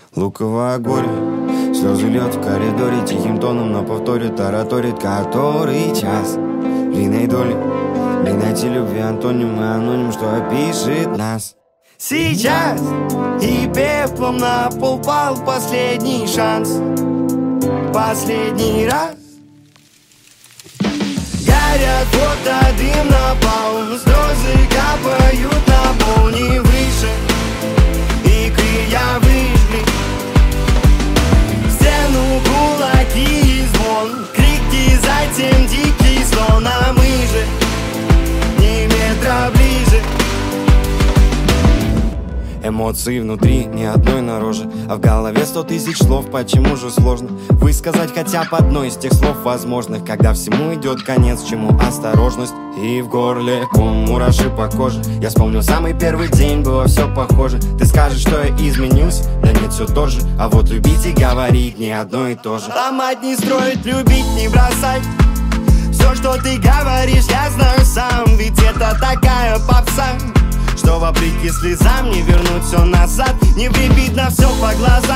луковое горе. Слезы льет в коридоре, тихим тоном на повторе тараторит который час. Длинной доли, длинноте любви антоним и аноним, что опишет нас. Сейчас и пеплом на пол пал последний шанс. Последний раз. Горят фото, дым напал, слезы капают на пол, не выше. И крия выжгли в стену кулаки и звон, крики, затем дикий слон, а мы же не метра ближе. Эмоции внутри, ни одной на роже, а в голове 100 000 слов. Почему же сложно высказать хотя бы одно из тех слов возможных, когда всему идет конец, чему осторожность. И в горле ком, мураши по коже. Я вспомнил самый первый день, было все похоже. Ты скажешь, что я изменился, да нет, все тот же. А вот любить и говорить не одно и то же. Ломать не строить, любить не бросать. Все, что ты говоришь, я знаю сам, ведь это такая попса, что вопреки слезам не вернуть все назад. Не влепить на все по глазам.